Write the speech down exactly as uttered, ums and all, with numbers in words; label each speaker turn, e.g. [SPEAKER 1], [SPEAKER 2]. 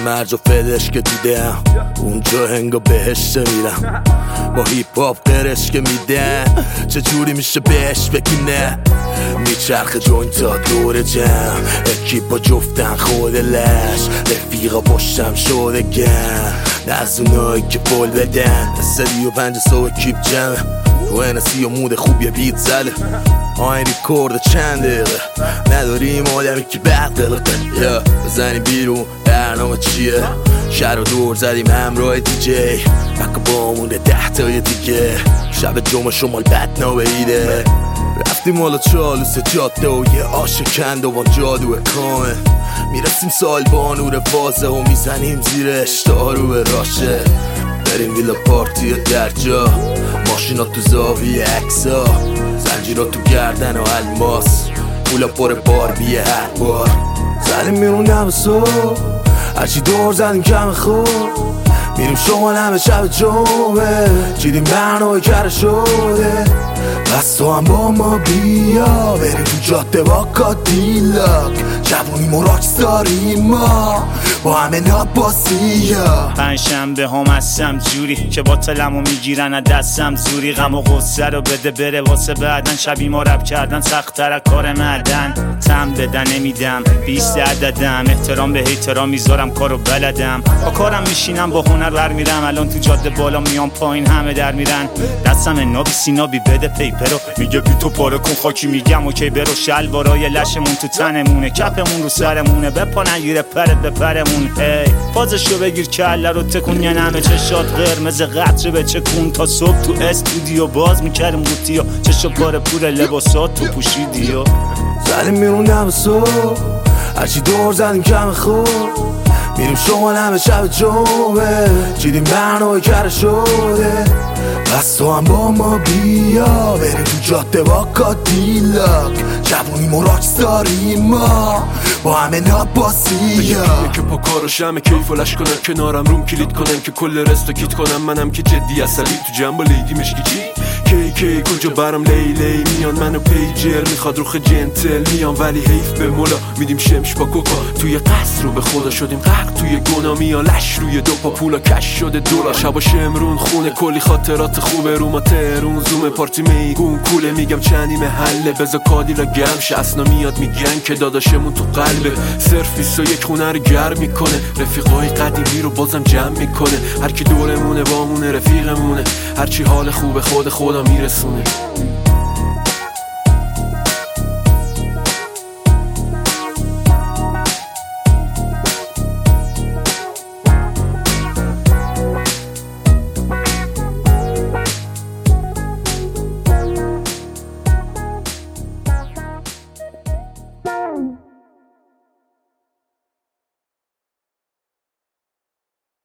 [SPEAKER 1] مرج و فلش که دیدم اونجا هنگا بهش میرم با هیپ هاپ قرش که میدن چجوری میشه بهش بگی نه میچرخ جوینتا دور جمع اکیپا جفتن خود لش رفیقا پشتم شده گم نه از اونایی که پول بدن سی و پنج سو اکیپ جمع تو انسی و مود خوب یه بیت زله آین ریکورد چند دقیقه نداریم آدمی که بعد قلقه یا بزنیم بیرون برنامه چیه شهر رو دور زدیم همراه دی جی بکا بامونه ده تای دیگه شب جمعه شمال بدنا بیده رفتیم حالا چالوس جاده و یه آشکند و جادو کامه میرسیم سال با نور فازه و میزنیم زیرش دارو به راشه بریم ویلا پارتی در جا ماشینا تو زاویه اکسا زنجیرا تو گردن و الماس پولا پر باربیه هر بار زنیم میرون دم صبح هرچی دور زدیم کم خوب میریم شمال همه شب جمعه چیدیم برنامه کره شده بس تو هم با ما بیا بریم تو جاده با کادیلاک جوونی مراکس داریم ما با همه ناباسیا
[SPEAKER 2] پنجشنبه هم هستم جوری که باطلمو میگیرن از دستم زوری غم و غصه رو بده بره واسه بعدن شبی ما رب کردن سخت تر کار مردن تم بدن نمیدم بیست عددم احترام به احترام میذارم کارو بلدم با کارم میشینم با هنر بر میرم الان تو جاده بالا میام پایین همه در میرن دستم نابی سینابی بده پیپرو میگه بی تو پاره کن خاکی میگم اوکی برو شلوارای لشمون تو تنمونه کپمون رو سرمونه بپا نگیره پرت به پرمون ای فازشو بگیر کله رو تکون یه نمه چشات قرمز قطره به چکون تا صبح تو استودیو باز میکردیم قوطی و چشو پاره پور لباسات تو پوشیدی و
[SPEAKER 1] زنیم میرون دم صبح هرچی دور زدیم کم خوب میریم شمال همه شب جمعه چیدیم برنامه کره شده بس تو هم با ما بیا بریم تو جاده با کادیلاک جوونی مراکس داریم ما با همه ناباسیا
[SPEAKER 3] که پا کارو شمه کیف و لش کنم کنارم روم کلید کنم که کل رستو کیت کنم منم که جدی اصلی تو جنب و لیدی مشکی چی کی کی کجا برم لی لی میان منو پیجر میخواد روخ جنتل میان ولی حیف به مولا میدیم شمش با کوکا توی قصر رو به خدا شدیم غرق توی گنا میان لش روی دو پا پولا کش شده دلار شبا شمرون خونه کلی خاطرات خوبه رو ما ترون زوم پارتی میگون کوله میگم چندی محله بزا کادیلا گرم شه اسنا میاد میگن که داداشمون تو قلبه صرف بیست و یک خونه رو گرم میکنه رفیقای قدیمی رو بازم جمع میکنه هر کی دورمونه بامونه رفیقمونه هرچی حال خوبه خود خدا میرسونه